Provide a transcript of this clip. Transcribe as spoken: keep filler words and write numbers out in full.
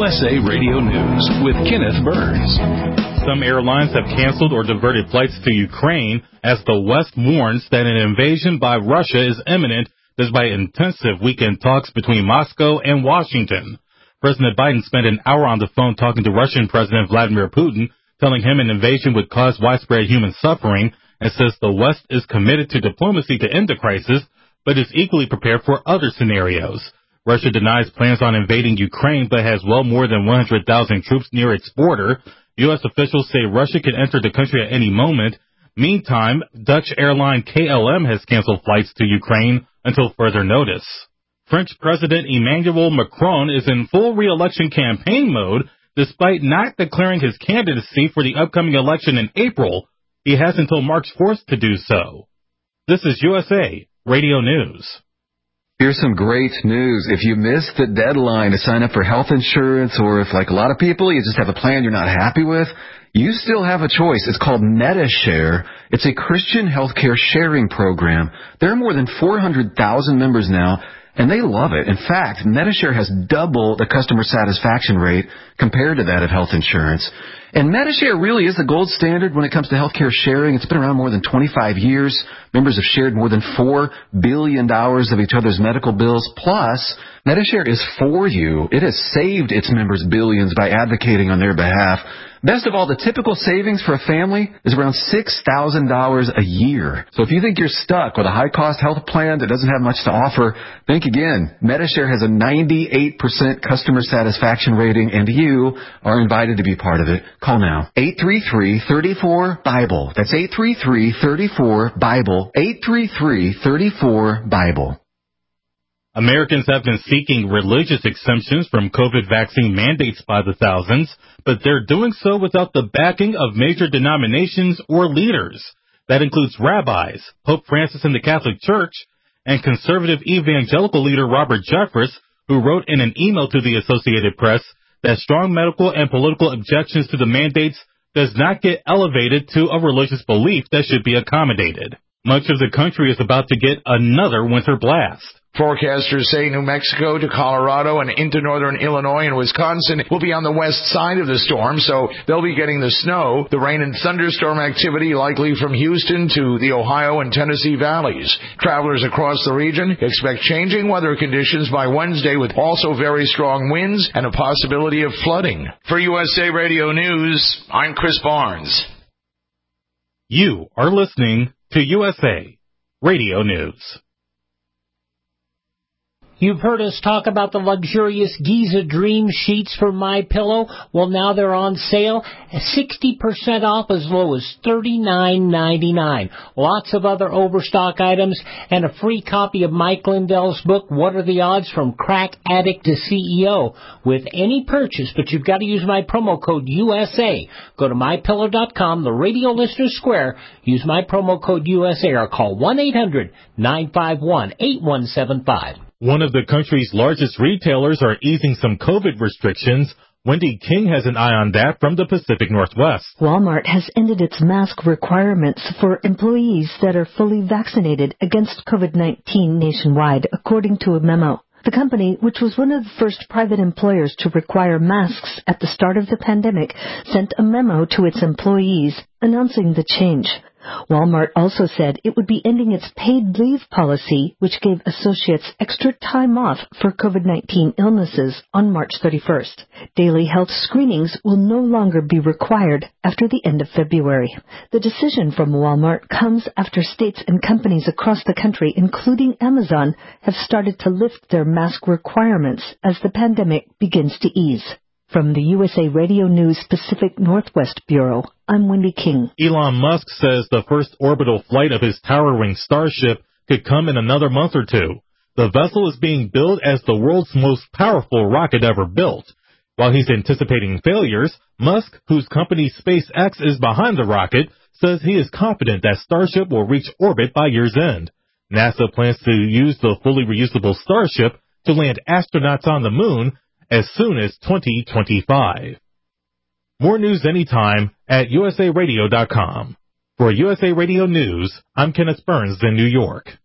S A Radio News with Kenneth Burns. Some airlines have canceled or diverted flights to Ukraine as the West warns that an invasion by Russia is imminent despite intensive weekend talks between Moscow and Washington. President Biden spent an hour on the phone talking to Russian President Vladimir Putin, telling him an invasion would cause widespread human suffering, and says the West is committed to diplomacy to end the crisis, but is equally prepared for other scenarios. Russia denies plans on invading Ukraine, but has well more than one hundred thousand troops near its border. U S officials say Russia could enter the country at any moment. Meantime, Dutch airline K L M has canceled flights to Ukraine until further notice. French President Emmanuel Macron is in full re-election campaign mode, despite not declaring his candidacy for the upcoming election in April. He has until March fourth to do so. This is U S A Radio News. Here's some great news. If you missed the deadline to sign up for health insurance, or if, like a lot of people, you just have a plan you're not happy with, you still have a choice. It's called Medi-Share. It's a Christian healthcare sharing program. There are more than four hundred thousand members now, and they love it. In fact, Medi-Share has double the customer satisfaction rate compared to that of health insurance. And Medi-Share really is the gold standard when it comes to healthcare sharing. It's been around more than twenty-five years. Members have shared more than four billion dollars of each other's medical bills. Plus, Medi-Share is for you. It has saved its members billions by advocating on their behalf. Best of all, the typical savings for a family is around six thousand dollars a year. So if you think you're stuck with a high-cost health plan that doesn't have much to offer, think again. Medi-Share has a ninety-eight percent customer satisfaction rating, and you are invited to be part of it. Call now. eight three three, three four, BIBLE. That's eight three three, three four, BIBLE. eight three three, three four, BIBLE. Americans have been seeking religious exemptions from COVID vaccine mandates by the thousands, but they're doing so without the backing of major denominations or leaders. That includes rabbis, Pope Francis in the Catholic Church, and conservative evangelical leader Robert Jeffress, who wrote in an email to the Associated Press that strong medical and political objections to the mandates does not get elevated to a religious belief that should be accommodated. Much of the country is about to get another winter blast. Forecasters say New Mexico to Colorado and into northern Illinois and Wisconsin will be on the west side of the storm, so they'll be getting the snow. The rain and thunderstorm activity likely from Houston to the Ohio and Tennessee valleys. Travelers across the region expect changing weather conditions by Wednesday with also very strong winds and a possibility of flooding. For U S A Radio News, I'm Chris Barnes. You are listening to U S A Radio News. You've heard us talk about the luxurious Giza Dream sheets from MyPillow. Well, now they're on sale, sixty percent off as low as thirty-nine ninety-nine. Lots of other overstock items and a free copy of Mike Lindell's book, What Are the Odds from Crack Addict to C E O, with any purchase, but you've got to use my promo code U S A. Go to my pillow dot com, the Radio Listener Square, use my promo code U S A or call one eight hundred nine five one eight one seven five. One of the country's largest retailers are easing some COVID restrictions. Wendy King has an eye on that from the Pacific Northwest. Walmart has ended its mask requirements for employees that are fully vaccinated against COVID nineteen nationwide, according to a memo. The company, which was one of the first private employers to require masks at the start of the pandemic, sent a memo to its employees announcing the change. Walmart also said it would be ending its paid leave policy, which gave associates extra time off for COVID nineteen illnesses on March thirty-first. Daily health screenings will no longer be required after the end of February. The decision from Walmart comes after states and companies across the country, including Amazon, have started to lift their mask requirements as the pandemic begins to ease. From the U S A Radio News Pacific Northwest Bureau, I'm Wendy King. Elon Musk says the first orbital flight of his towering Starship could come in another month or two. The vessel is being billed as the world's most powerful rocket ever built. While he's anticipating failures, Musk, whose company SpaceX is behind the rocket, says he is confident that Starship will reach orbit by year's end. NASA plans to use the fully reusable Starship to land astronauts on the moon as soon as twenty twenty-five. More news anytime at U S A radio dot com. For U S A Radio News, I'm Kenneth Burns in New York.